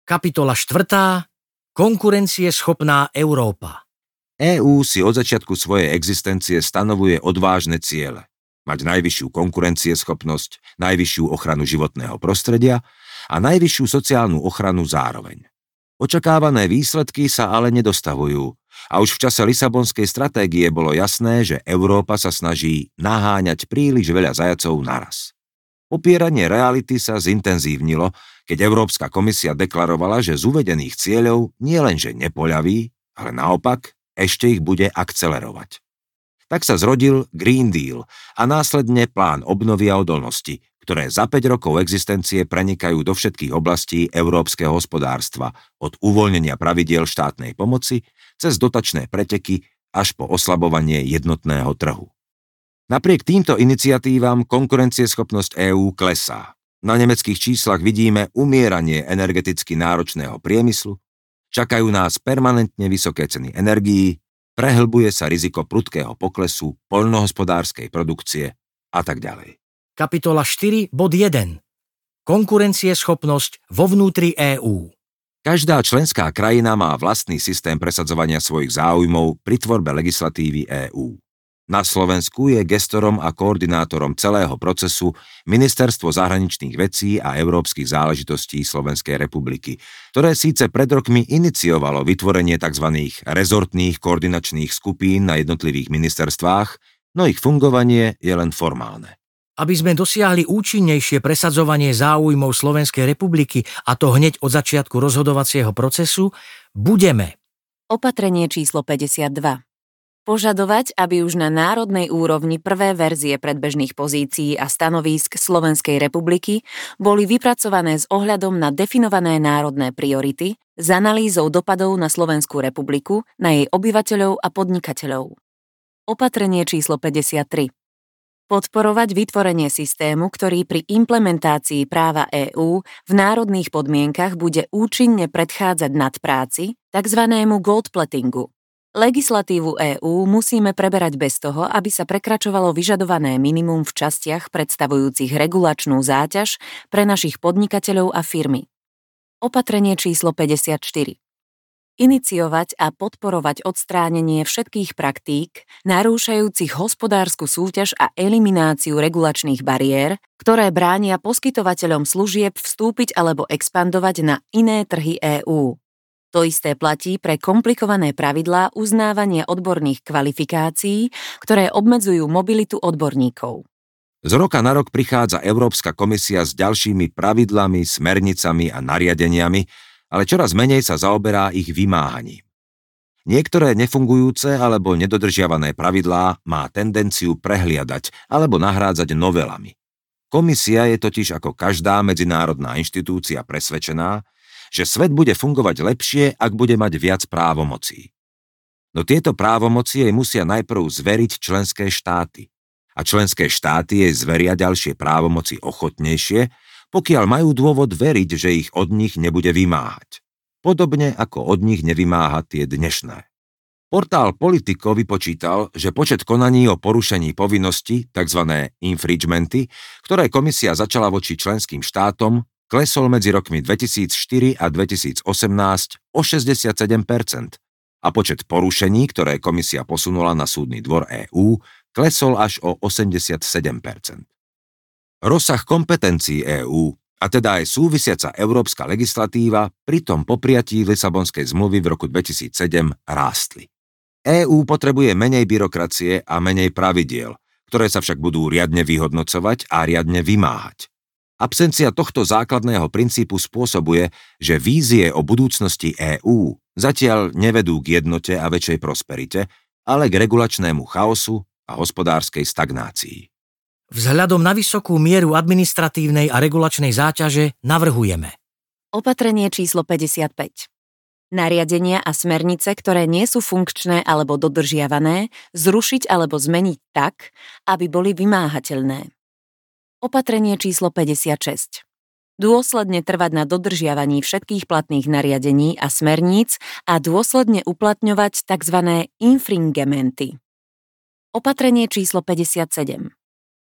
Kapitola 4. Konkurencieschopná Európa. EÚ si od začiatku svojej existencie stanovuje odvážne ciele. Mať najvyššiu konkurencieschopnosť, najvyššiu ochranu životného prostredia a najvyššiu sociálnu ochranu zároveň. Očakávané výsledky sa ale nedostavujú a už v čase Lisabonskej stratégie bolo jasné, že Európa sa snaží naháňať príliš veľa zajacov naraz. Popieranie reality sa zintenzívnilo, keď Európska komisia deklarovala, že z uvedených cieľov nielenže nepoľaví, ale naopak ešte ich bude akcelerovať. Tak sa zrodil Green Deal a následne plán obnovy a odolnosti, ktoré za 5 rokov existencie prenikajú do všetkých oblastí európskeho hospodárstva, od uvoľnenia pravidiel štátnej pomoci cez dotačné preteky až po oslabovanie jednotného trhu. Napriek týmto iniciatívam konkurencieschopnosť EÚ klesá. Na nemeckých číslach vidíme umieranie energeticky náročného priemyslu, čakajú nás permanentne vysoké ceny energií, prehlbuje sa riziko prudkého poklesu poľnohospodárskej produkcie a tak ďalej. Kapitola 4, bod 1. Konkurencieschopnosť vo vnútri EÚ. Každá členská krajina má vlastný systém presadzovania svojich záujmov pri tvorbe legislatívy EÚ. Na Slovensku je gestorom a koordinátorom celého procesu Ministerstvo zahraničných vecí a európskych záležitostí Slovenskej republiky, ktoré síce pred rokmi iniciovalo vytvorenie tzv. Rezortných koordinačných skupín na jednotlivých ministerstvách, no ich fungovanie je len formálne. Aby sme dosiahli účinnejšie presadzovanie záujmov Slovenskej republiky, a to hneď od začiatku rozhodovacieho procesu, budeme Opatrenie číslo 52. Požadovať, aby už na národnej úrovni prvé verzie predbežných pozícií a stanovísk Slovenskej republiky boli vypracované s ohľadom na definované národné priority, s analýzou dopadov na Slovenskú republiku, na jej obyvateľov a podnikateľov. Opatrenie číslo 53. Podporovať vytvorenie systému, ktorý pri implementácii práva EÚ v národných podmienkach bude účinne predchádzať nadpráci, takzvanému goldplatingu. Legislatívu EÚ musíme preberať bez toho, aby sa prekračovalo vyžadované minimum v častiach predstavujúcich regulačnú záťaž pre našich podnikateľov a firmy. Opatrenie číslo 54. Iniciovať a podporovať odstránenie všetkých praktík, narúšajúcich hospodársku súťaž a elimináciu regulačných bariér, ktoré bránia poskytovateľom služieb vstúpiť alebo expandovať na iné trhy EÚ. To isté platí pre komplikované pravidlá uznávania odborných kvalifikácií, ktoré obmedzujú mobilitu odborníkov. Z roka na rok prichádza Európska komisia s ďalšími pravidlami, smernicami a nariadeniami, ale čoraz menej sa zaoberá ich vymáhaním. Niektoré nefungujúce alebo nedodržiavané pravidlá má tendenciu prehliadať alebo nahrádzať novelami. Komisia je totiž ako každá medzinárodná inštitúcia presvedčená, že svet bude fungovať lepšie, ak bude mať viac právomocí. No tieto právomoci jej musia najprv zveriť členské štáty. A členské štáty jej zveria ďalšie právomoci ochotnejšie, pokiaľ majú dôvod veriť, že ich od nich nebude vymáhať. Podobne ako od nich nevymáha tie dnešné. Portál Politico vypočítal, že počet konaní o porušení povinnosti, tzv. Infringementy, ktoré komisia začala voči členským štátom, klesol medzi rokmi 2004 a 2018 o 67% a počet porušení, ktoré komisia posunula na súdny dvor EÚ, klesol až o 87%. Rozsah kompetencií EÚ, a teda aj súvisiaca európska legislatíva, pritom po prijatí Lisabonskej zmluvy v roku 2007 rástli. EÚ potrebuje menej byrokracie a menej pravidiel, ktoré sa však budú riadne vyhodnocovať a riadne vymáhať. Absencia tohto základného princípu spôsobuje, že vízie o budúcnosti EÚ zatiaľ nevedú k jednote a väčšej prosperite, ale k regulačnému chaosu a hospodárskej stagnácii. Vzhľadom na vysokú mieru administratívnej a regulačnej záťaže navrhujeme Opatrenie číslo 55. Nariadenia a smernice, ktoré nie sú funkčné alebo dodržiavané, zrušiť alebo zmeniť tak, aby boli vymáhateľné. Opatrenie číslo 56. Dôsledne trvať na dodržiavaní všetkých platných nariadení a smerníc a dôsledne uplatňovať tzv. Infringementy. Opatrenie číslo 57.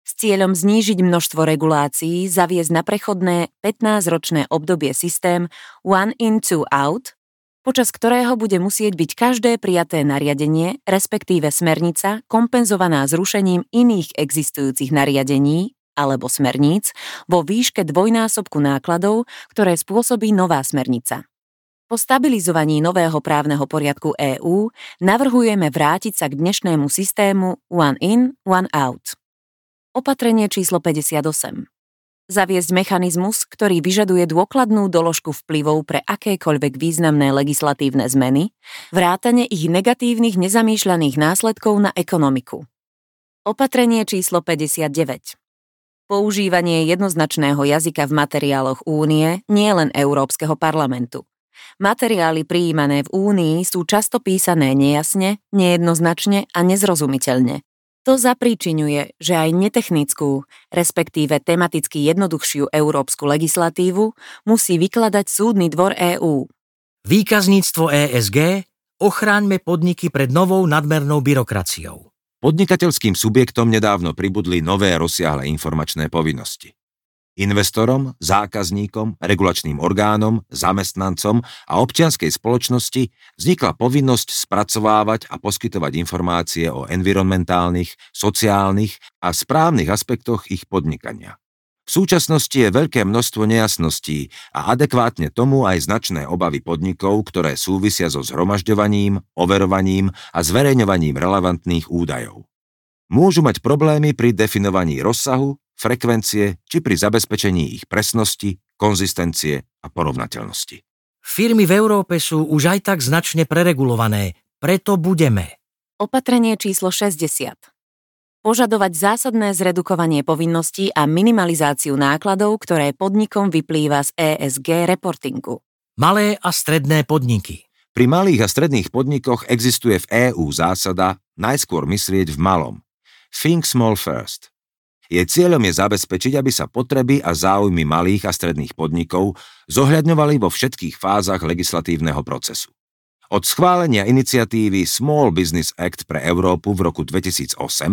S cieľom znížiť množstvo regulácií zaviesť na prechodné 15-ročné obdobie systém One in, two out, počas ktorého bude musieť byť každé prijaté nariadenie, respektíve smernica, kompenzovaná zrušením iných existujúcich nariadení alebo smerníc vo výške dvojnásobku nákladov, ktoré spôsobí nová smernica. Po stabilizovaní nového právneho poriadku EÚ navrhujeme vrátiť sa k dnešnému systému One in, one out. Opatrenie číslo 58. Zaviesť mechanizmus, ktorý vyžaduje dôkladnú doložku vplyvov pre akékoľvek významné legislatívne zmeny, vrátane ich negatívnych nezamýšľaných následkov na ekonomiku. Opatrenie číslo 59. Používanie jednoznačného jazyka v materiáloch Únie, nielen Európskeho parlamentu. Materiály prijímané v Únii sú často písané nejasne, nejednoznačne a nezrozumiteľne. To zapríčiňuje, že aj netechnickú, respektíve tematicky jednoduchšiu európsku legislatívu musí vykladať Súdny dvor EÚ. Výkazníctvo ESG, ochráňme podniky pred novou nadmernou byrokraciou. Podnikateľským subjektom nedávno pribudli nové rozsiahle informačné povinnosti. Investorom, zákazníkom, regulačným orgánom, zamestnancom a občianskej spoločnosti vznikla povinnosť spracovávať a poskytovať informácie o environmentálnych, sociálnych a správnych aspektoch ich podnikania. V súčasnosti je veľké množstvo nejasností a adekvátne tomu aj značné obavy podnikov, ktoré súvisia so zhromažďovaním, overovaním a zverejňovaním relevantných údajov. Môžu mať problémy pri definovaní rozsahu, frekvencie či pri zabezpečení ich presnosti, konzistencie a porovnateľnosti. Firmy v Európe sú už aj tak značne preregulované, preto budeme. Opatrenie číslo 60. Požadovať zásadné zredukovanie povinností a minimalizáciu nákladov, ktoré podnikom vyplýva z ESG reportingu. Malé a stredné podniky. Pri malých a stredných podnikoch existuje v EÚ zásada najskôr myslieť v malom. Think small first. Jej cieľom je zabezpečiť, aby sa potreby a záujmy malých a stredných podnikov zohľadňovali vo všetkých fázach legislatívneho procesu. Od schválenia iniciatívy Small Business Act pre Európu v roku 2008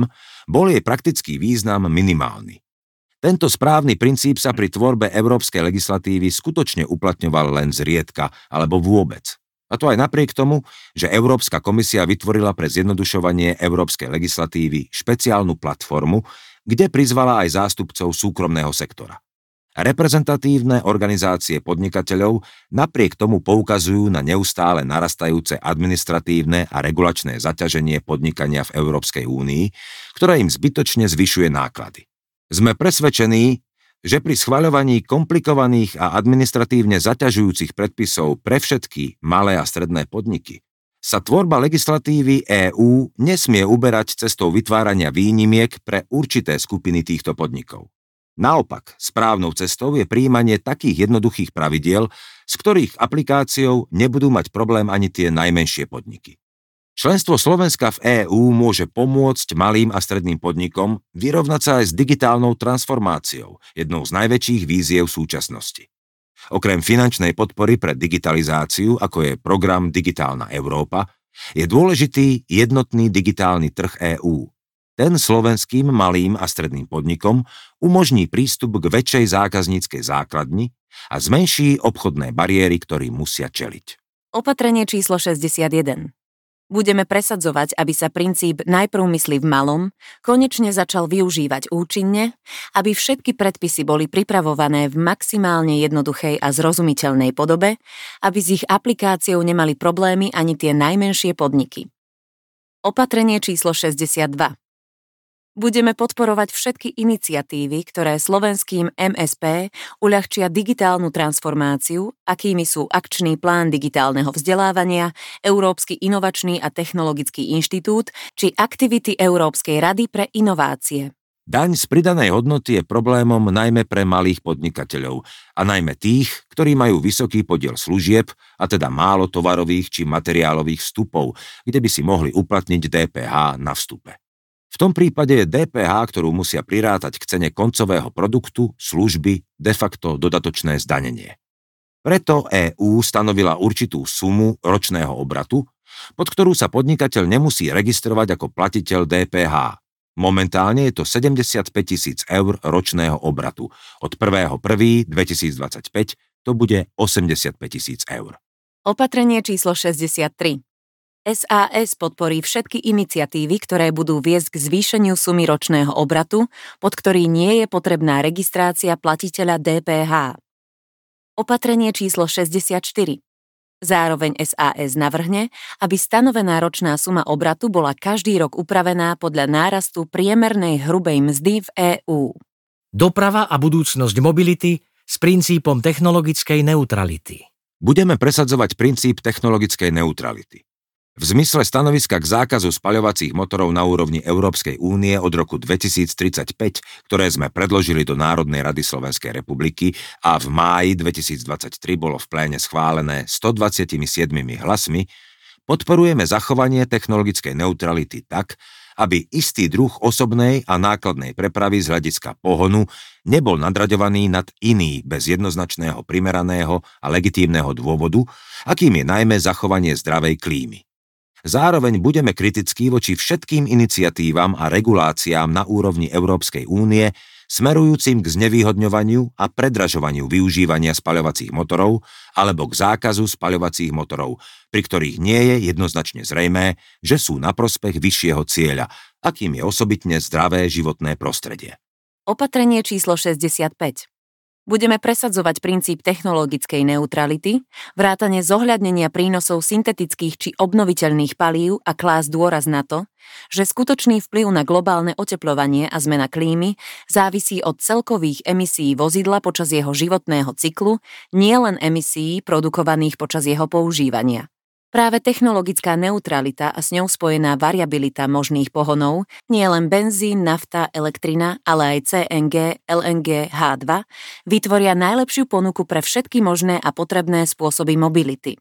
bol jej praktický význam minimálny. Tento správny princíp sa pri tvorbe európskej legislatívy skutočne uplatňoval len zriedka alebo vôbec. A to aj napriek tomu, že Európska komisia vytvorila pre zjednodušovanie európskej legislatívy špeciálnu platformu, kde prizvala aj zástupcov súkromného sektora. Reprezentatívne organizácie podnikateľov napriek tomu poukazujú na neustále narastajúce administratívne a regulačné zaťaženie podnikania v Európskej únii, ktoré im zbytočne zvyšuje náklady. Sme presvedčení, že pri schvaľovaní komplikovaných a administratívne zaťažujúcich predpisov pre všetky malé a stredné podniky sa tvorba legislatívy EÚ nesmie uberať cestou vytvárania výnimiek pre určité skupiny týchto podnikov. Naopak, správnou cestou je prijímanie takých jednoduchých pravidiel, s ktorých aplikáciou nebudú mať problém ani tie najmenšie podniky. Členstvo Slovenska v EÚ môže pomôcť malým a stredným podnikom vyrovnať sa aj s digitálnou transformáciou, jednou z najväčších víziev súčasnosti. Okrem finančnej podpory pre digitalizáciu, ako je program Digitálna Európa, je dôležitý jednotný digitálny trh EÚ. Ten slovenským malým a stredným podnikom umožní prístup k väčšej zákazníckej základni a zmenší obchodné bariéry, ktorým musia čeliť. Opatrenie číslo 61. Budeme presadzovať, aby sa princíp najprv myslí v malom konečne začal využívať účinne, aby všetky predpisy boli pripravované v maximálne jednoduchej a zrozumiteľnej podobe, aby s ich aplikáciou nemali problémy ani tie najmenšie podniky. Opatrenie číslo 62. Budeme podporovať všetky iniciatívy, ktoré slovenským MSP uľahčia digitálnu transformáciu, akými sú Akčný plán digitálneho vzdelávania, Európsky inovačný a technologický inštitút či aktivity Európskej rady pre inovácie. Daň z pridanej hodnoty je problémom najmä pre malých podnikateľov a najmä tých, ktorí majú vysoký podiel služieb, a teda málo tovarových či materiálových vstupov, kde by si mohli uplatniť DPH na vstupe. V tom prípade je DPH, ktorú musia prirátať k cene koncového produktu, služby, de facto dodatočné zdanenie. Preto EÚ stanovila určitú sumu ročného obratu, pod ktorú sa podnikateľ nemusí registrovať ako platiteľ DPH. Momentálne je to 75 000 eur ročného obratu. Od 1.1.2025 to bude 85 000 eur. Opatrenie číslo 63. SAS podporí všetky iniciatívy, ktoré budú viesť k zvýšeniu sumy ročného obratu, pod ktorý nie je potrebná registrácia platiteľa DPH. Opatrenie číslo 64. Zároveň SAS navrhne, aby stanovená ročná suma obratu bola každý rok upravená podľa nárastu priemernej hrubej mzdy v EÚ. Doprava a budúcnosť mobility s princípom technologickej neutrality. Budeme presadzovať princíp technologickej neutrality. V zmysle stanoviska k zákazu spaľovacích motorov na úrovni Európskej únie od roku 2035, ktoré sme predložili do Národnej rady Slovenskej republiky a v máji 2023 bolo v pléne schválené 127 hlasmi, podporujeme zachovanie technologickej neutrality tak, aby istý druh osobnej a nákladnej prepravy z hľadiska pohonu nebol nadraďovaný nad iný bez jednoznačného primeraného a legitímneho dôvodu, akým je najmä zachovanie zdravej klímy. Zároveň budeme kritickí voči všetkým iniciatívam a reguláciám na úrovni Európskej únie smerujúcim k znevýhodňovaniu a predražovaniu využívania spaľovacích motorov alebo k zákazu spaľovacích motorov, pri ktorých nie je jednoznačne zrejmé, že sú na prospech vyššieho cieľa, akým je osobitne zdravé životné prostredie. Opatrenie číslo 65. Budeme presadzovať princíp technologickej neutrality, vrátane zohľadnenia prínosov syntetických či obnoviteľných palív a klásť dôraz na to, že skutočný vplyv na globálne otepľovanie a zmena klímy závisí od celkových emisí vozidla počas jeho životného cyklu, nielen emisí produkovaných počas jeho používania. Práve technologická neutralita a s ňou spojená variabilita možných pohonov, nielen benzín, nafta, elektrina, ale aj CNG, LNG, H2, vytvoria najlepšiu ponuku pre všetky možné a potrebné spôsoby mobility.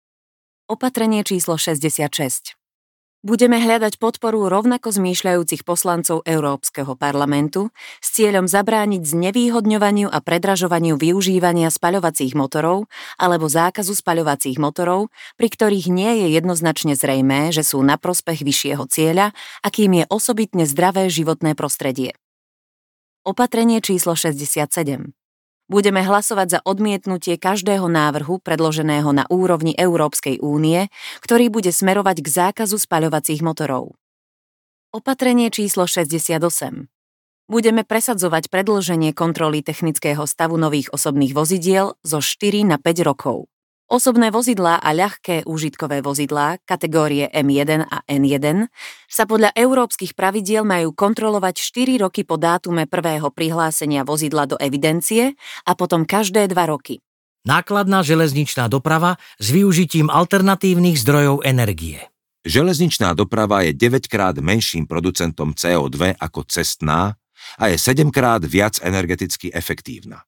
Opatrenie číslo 66. Budeme hľadať podporu rovnako zmýšľajúcich poslancov Európskeho parlamentu s cieľom zabrániť znevýhodňovaniu a predražovaniu využívania spaľovacích motorov alebo zákazu spaľovacích motorov, pri ktorých nie je jednoznačne zrejmé, že sú na prospech vyššieho cieľa, akým je osobitne zdravé životné prostredie. Opatrenie číslo 67. Budeme hlasovať za odmietnutie každého návrhu predloženého na úrovni Európskej únie, ktorý bude smerovať k zákazu spaľovacích motorov. Opatrenie číslo 68. Budeme presadzovať predĺženie kontroly technického stavu nových osobných vozidiel zo 4 na 5 rokov. Osobné vozidlá a ľahké úžitkové vozidlá kategórie M1 a N1 sa podľa európskych pravidiel majú kontrolovať 4 roky po dátume prvého prihlásenia vozidla do evidencie a potom každé 2 roky. Nákladná železničná doprava s využitím alternatívnych zdrojov energie. Železničná doprava je 9-krát menším producentom CO2 ako cestná a je 7-krát viac energeticky efektívna.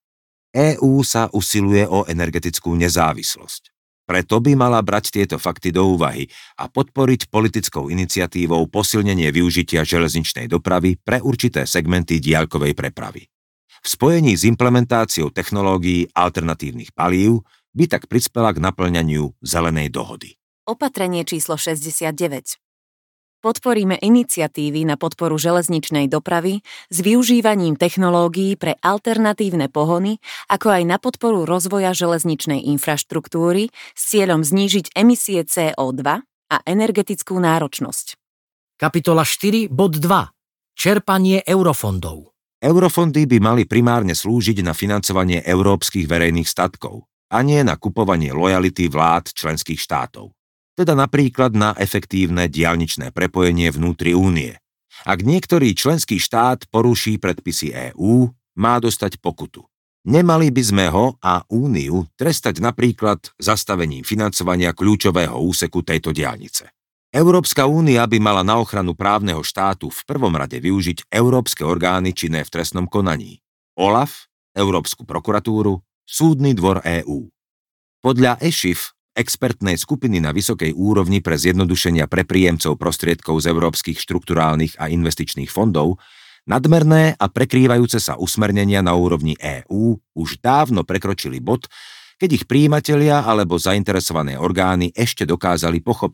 EÚ sa usiluje o energetickú nezávislosť. Preto by mala brať tieto fakty do úvahy a podporiť politickou iniciatívou posilnenie využitia železničnej dopravy pre určité segmenty diaľkovej prepravy. V spojení s implementáciou technológií alternatívnych palív by tak prispela k naplňaniu zelenej dohody. Opatrenie číslo 69. Podporíme iniciatívy na podporu železničnej dopravy s využívaním technológií pre alternatívne pohony, ako aj na podporu rozvoja železničnej infraštruktúry s cieľom znížiť emisie CO2 a energetickú náročnosť. Kapitola 4, bod 2. Čerpanie eurofondov. Eurofondy by mali primárne slúžiť na financovanie európskych verejných statkov a nie na kupovanie lojality vlád členských štátov. Teda napríklad na efektívne diaľničné prepojenie vnútri únie. Ak niektorý členský štát poruší predpisy EÚ, má dostať pokutu. Nemali by sme ho a úniu trestať napríklad zastavením financovania kľúčového úseku tejto diaľnice. Európska únia by mala na ochranu právneho štátu v prvom rade využiť európske orgány činné v trestnom konaní. OLAF, Európsku prokuratúru, Súdny dvor EÚ. Podľa ESHIF, expertnej skupiny na vysokej úrovni pre zjednodušenia pre príjemcov prostriedkov z európskych štrukturálnych a investičných fondov, nadmerné a prekrývajúce sa usmernenia na úrovni EÚ už dávno prekročili bod, keď ich prijímatelia alebo zainteresované orgány ešte dokázali pochopiť,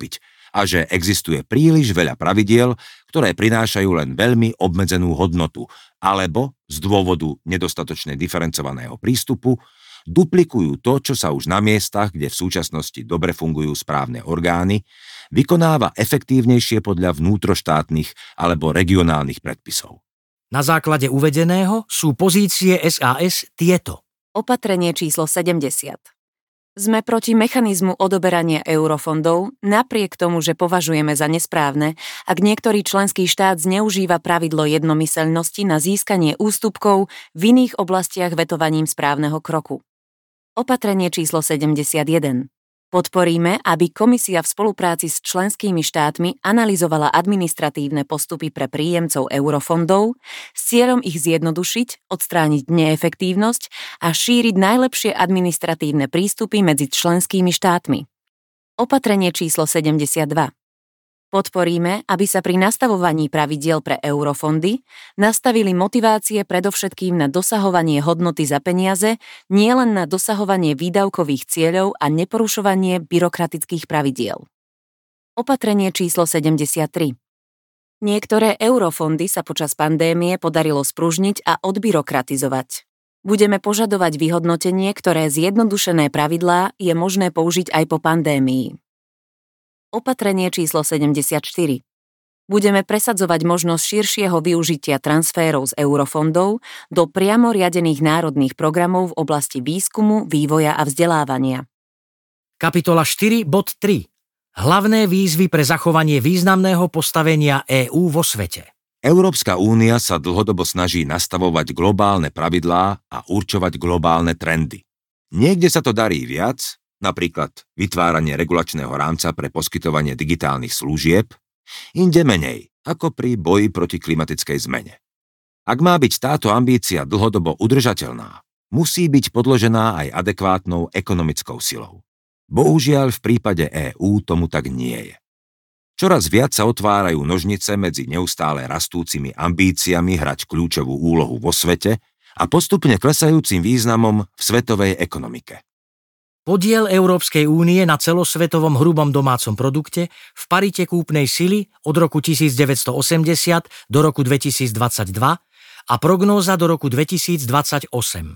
a že existuje príliš veľa pravidiel, ktoré prinášajú len veľmi obmedzenú hodnotu, alebo z dôvodu nedostatočne diferencovaného prístupu duplikujú to, čo sa už na miestach, kde v súčasnosti dobre fungujú správne orgány, vykonáva efektívnejšie podľa vnútroštátnych alebo regionálnych predpisov. Na základe uvedeného sú pozície SAS tieto. Opatrenie číslo 70. Sme proti mechanizmu odoberania eurofondov, napriek tomu, že považujeme za nesprávne, ak niektorý členský štát zneužíva pravidlo jednomyseľnosti na získanie ústupkov v iných oblastiach vetovaním správneho kroku. Opatrenie číslo 71. Podporíme, aby komisia v spolupráci s členskými štátmi analyzovala administratívne postupy pre príjemcov eurofondov s cieľom ich zjednodušiť, odstrániť neefektívnosť a šíriť najlepšie administratívne prístupy medzi členskými štátmi. Opatrenie číslo 72. Podporíme, aby sa pri nastavovaní pravidiel pre eurofondy nastavili motivácie predovšetkým na dosahovanie hodnoty za peniaze, nielen na dosahovanie výdavkových cieľov a neporušovanie byrokratických pravidiel. Opatrenie číslo 73. Niektoré eurofondy sa počas pandémie podarilo spružniť a odbyrokratizovať. Budeme požadovať vyhodnotenie, ktoré zjednodušené pravidlá je možné použiť aj po pandémii. Opatrenie číslo 74. Budeme presadzovať možnosť širšieho využitia transférov z eurofondov do priamo riadených národných programov v oblasti výskumu, vývoja a vzdelávania. Kapitola 4, bod 3. Hlavné výzvy pre zachovanie významného postavenia EÚ vo svete. Európska únia sa dlhodobo snaží nastavovať globálne pravidlá a určovať globálne trendy. Niekde sa to darí viac, napríklad vytváranie regulačného rámca pre poskytovanie digitálnych služieb, inde menej, ako pri boji proti klimatickej zmene. Ak má byť táto ambícia dlhodobo udržateľná, musí byť podložená aj adekvátnou ekonomickou silou. Bohužiaľ v prípade EÚ tomu tak nie je. Čoraz viac sa otvárajú nožnice medzi neustále rastúcimi ambíciami hrať kľúčovú úlohu vo svete a postupne klesajúcim významom v svetovej ekonomike. Podiel Európskej únie na celosvetovom hrubom domácom produkte v parite kúpnej sily od roku 1980 do roku 2022 a prognóza do roku 2028.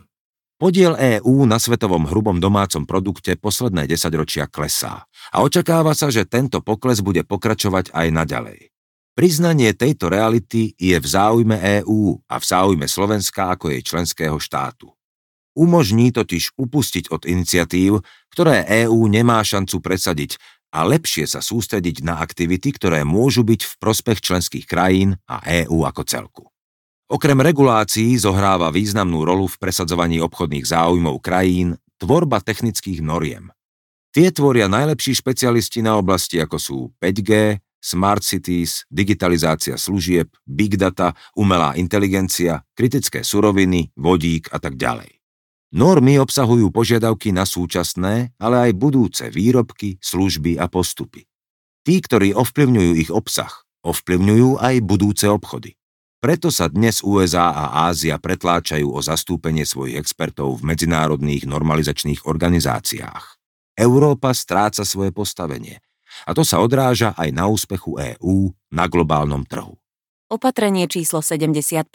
Podiel EÚ na svetovom hrubom domácom produkte posledné 10 ročia klesá a očakáva sa, že tento pokles bude pokračovať aj naďalej. Priznanie tejto reality je v záujme EÚ a v záujme Slovenska ako jej členského štátu. Umožní totiž upustiť od iniciatív, ktoré EÚ nemá šancu presadiť a lepšie sa sústrediť na aktivity, ktoré môžu byť v prospech členských krajín a EÚ ako celku. Okrem regulácií zohráva významnú rolu v presadzovaní obchodných záujmov krajín tvorba technických noriem. Tie tvoria najlepší špecialisti na oblasti ako sú 5G, Smart Cities, digitalizácia služieb, Big Data, umelá inteligencia, kritické suroviny, vodík a tak ďalej. Normy obsahujú požiadavky na súčasné, ale aj budúce výrobky, služby a postupy. Tí, ktorí ovplyvňujú ich obsah, ovplyvňujú aj budúce obchody. Preto sa dnes USA a Ázia pretláčajú o zastúpenie svojich expertov v medzinárodných normalizačných organizáciách. Európa stráca svoje postavenie a to sa odráža aj na úspechu EÚ na globálnom trhu. Opatrenie číslo 75.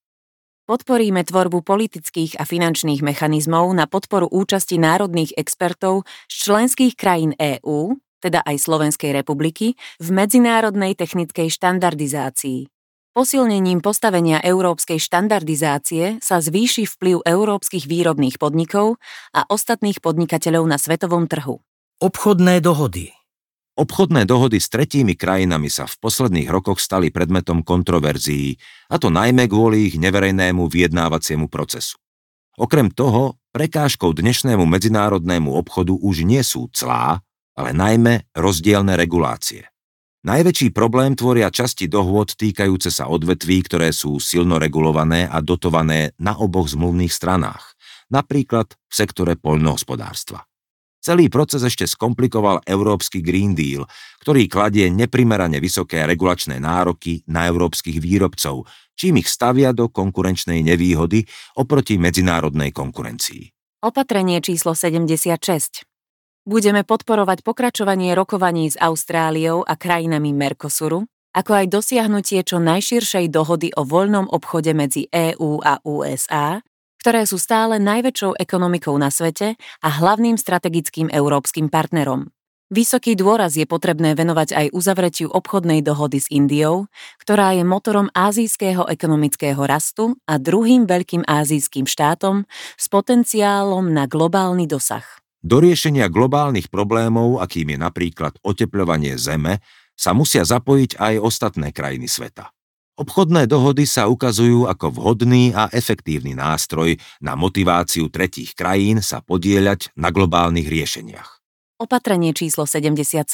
Podporíme tvorbu politických a finančných mechanizmov na podporu účasti národných expertov z členských krajín EÚ, teda aj Slovenskej republiky, v medzinárodnej technickej štandardizácii. Posilnením postavenia európskej štandardizácie sa zvýši vplyv európskych výrobných podnikov a ostatných podnikateľov na svetovom trhu. Obchodné dohody. Obchodné dohody s tretími krajinami sa v posledných rokoch stali predmetom kontroverzií, a to najmä kvôli ich neverejnému vyjednávaciemu procesu. Okrem toho, prekážkou dnešnému medzinárodnému obchodu už nie sú clá, ale najmä rozdielne regulácie. Najväčší problém tvoria časti dohôd týkajúce sa odvetví, ktoré sú silno regulované a dotované na oboch zmluvných stranách, napríklad v sektore poľnohospodárstva. Celý proces ešte skomplikoval Európsky Green Deal, ktorý kladie neprimerane vysoké regulačné nároky na európskych výrobcov, čím ich stavia do konkurenčnej nevýhody oproti medzinárodnej konkurencii. Opatrenie číslo 76. Budeme podporovať pokračovanie rokovaní s Austráliou a krajinami Mercosuru, ako aj dosiahnutie čo najširšej dohody o voľnom obchode medzi EÚ a USA, ktoré sú stále najväčšou ekonomikou na svete a hlavným strategickým európskym partnerom. Vysoký dôraz je potrebné venovať aj uzavretiu obchodnej dohody s Indiou, ktorá je motorom ázijského ekonomického rastu a druhým veľkým ázijským štátom s potenciálom na globálny dosah. Do riešenia globálnych problémov, akým je napríklad otepľovanie Zeme, sa musia zapojiť aj ostatné krajiny sveta. Obchodné dohody sa ukazujú ako vhodný a efektívny nástroj na motiváciu tretích krajín sa podieľať na globálnych riešeniach. Opatrenie číslo 77.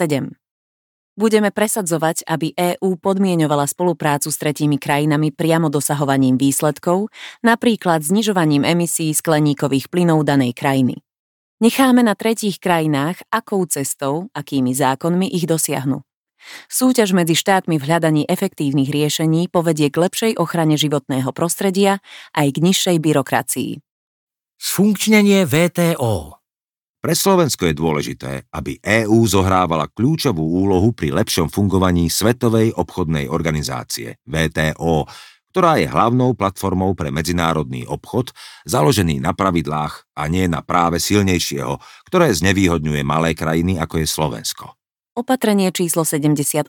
Budeme presadzovať, aby EÚ podmieňovala spoluprácu s tretími krajinami priamo dosahovaním výsledkov, napríklad znižovaním emisí skleníkových plynov danej krajiny. Necháme na tretích krajinách, akou cestou, akými zákonmi ich dosiahnu. Súťaž medzi štátmi v hľadaní efektívnych riešení povedie k lepšej ochrane životného prostredia aj k nižšej byrokracii. Sfunkčnenie VTO. Pre Slovensko je dôležité, aby EÚ zohrávala kľúčovú úlohu pri lepšom fungovaní Svetovej obchodnej organizácie VTO, ktorá je hlavnou platformou pre medzinárodný obchod, založený na pravidlách a nie na práve silnejšieho, ktoré znevýhodňuje malé krajiny ako je Slovensko. Opatrenie číslo 78.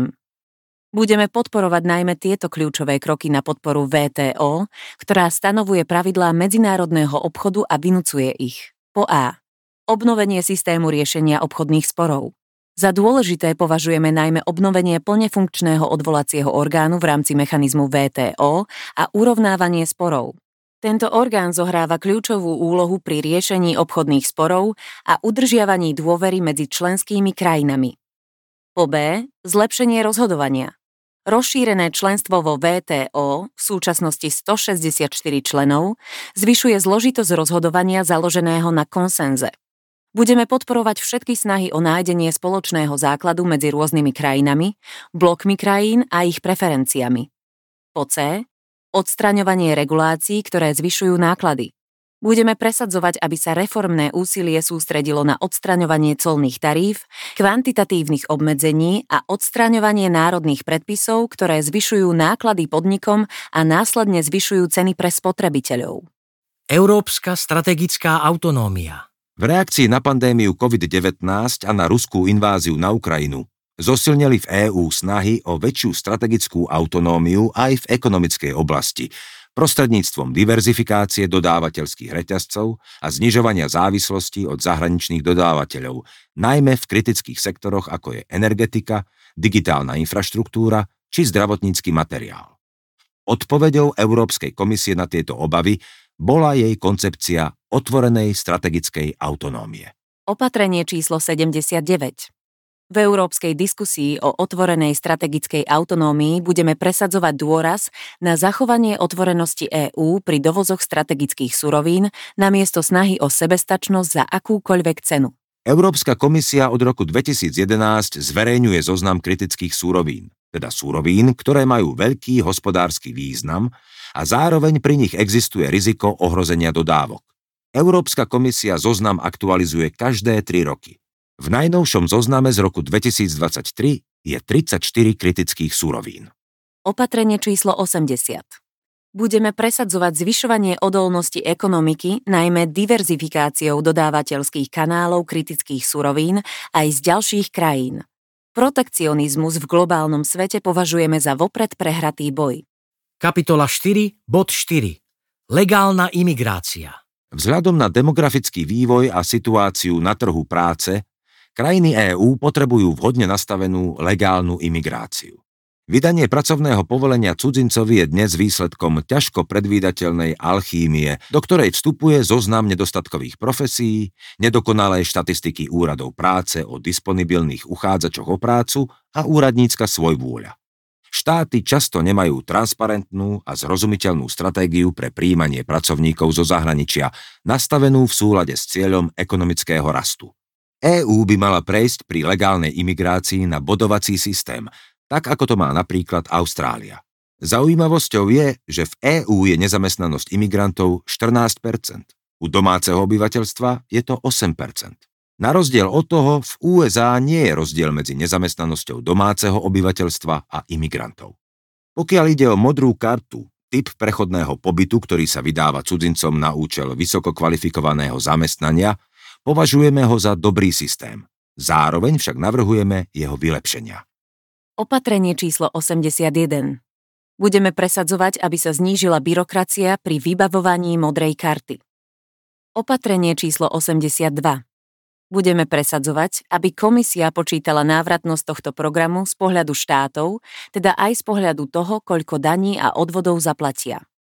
Budeme podporovať najmä tieto kľúčové kroky na podporu VTO, ktorá stanovuje pravidlá medzinárodného obchodu a vynucuje ich. Po A. Obnovenie systému riešenia obchodných sporov. Za dôležité považujeme najmä obnovenie plne funkčného odvolacieho orgánu v rámci mechanizmu VTO a urovnávanie sporov. Tento orgán zohráva kľúčovú úlohu pri riešení obchodných sporov a udržiavaní dôvery medzi členskými krajinami. Po B. Zlepšenie rozhodovania. Rozšírené členstvo vo VTO, v súčasnosti 164 členov, zvyšuje zložitosť rozhodovania založeného na konsenze. Budeme podporovať všetky snahy o nájdenie spoločného základu medzi rôznymi krajinami, blokmi krajín a ich preferenciami. Po C. Odstraňovanie regulácií, ktoré zvyšujú náklady. Budeme presadzovať, aby sa reformné úsilie sústredilo na odstraňovanie colných taríf, kvantitatívnych obmedzení a odstraňovanie národných predpisov, ktoré zvyšujú náklady podnikom a následne zvyšujú ceny pre spotrebiteľov. Európska strategická autonómia. V reakcii na pandémiu COVID-19 a na ruskú inváziu na Ukrajinu zosilnili v EÚ snahy o väčšiu strategickú autonómiu aj v ekonomickej oblasti, prostredníctvom diverzifikácie dodávateľských reťazcov a znižovania závislosti od zahraničných dodávateľov, najmä v kritických sektoroch ako je energetika, digitálna infraštruktúra či zdravotnícky materiál. Odpoveďou Európskej komisie na tieto obavy bola jej koncepcia otvorenej strategickej autonómie. Opatrenie číslo 79. V európskej diskusii o otvorenej strategickej autonómii budeme presadzovať dôraz na zachovanie otvorenosti EÚ pri dovozoch strategických surovín namiesto snahy o sebestačnosť za akúkoľvek cenu. Európska komisia od roku 2011 zverejňuje zoznam kritických surovín, teda surovín, ktoré majú veľký hospodársky význam a zároveň pri nich existuje riziko ohrozenia dodávok. Európska komisia zoznam aktualizuje každé 3 roky. V najnovšom zozname z roku 2023 je 34 kritických surovín. Opatrenie číslo 80. Budeme presadzovať zvyšovanie odolnosti ekonomiky, najmä diverzifikáciou dodávateľských kanálov kritických surovín aj z ďalších krajín. Protekcionizmus v globálnom svete považujeme za vopred prehratý boj. Kapitola 4, bod 4. Legálna imigrácia. Vzhľadom na demografický vývoj a situáciu na trhu práce, krajiny EÚ potrebujú vhodne nastavenú legálnu imigráciu. Vydanie pracovného povolenia cudzincovi je dnes výsledkom ťažko predvídateľnej alchýmie, do ktorej vstupuje zoznam nedostatkových profesí, nedokonalé štatistiky úradov práce o disponibilných uchádzačoch o prácu a úradnícka svojvôľa. Štáty často nemajú transparentnú a zrozumiteľnú stratégiu pre prijímanie pracovníkov zo zahraničia, nastavenú v súlade s cieľom ekonomického rastu. EÚ by mala prejsť pri legálnej imigrácii na bodovací systém, tak ako to má napríklad Austrália. Zaujímavosťou je, že v EÚ je nezamestnanosť imigrantov 14%, u domáceho obyvateľstva je to 8%. Na rozdiel od toho, v USA nie je rozdiel medzi nezamestnanosťou domáceho obyvateľstva a imigrantov. Pokiaľ ide o modrú kartu, typ prechodného pobytu, ktorý sa vydáva cudzincom na účel vysoko kvalifikovaného zamestnania, považujeme ho za dobrý systém. Zároveň však navrhujeme jeho vylepšenia. Opatrenie číslo 81. Budeme presadzovať, aby sa znížila byrokracia pri vybavovaní modrej karty. Opatrenie číslo 82. Budeme presadzovať, aby komisia počítala návratnosť tohto programu z pohľadu štátov, teda aj z pohľadu toho, koľko daní a odvodov zaplatia.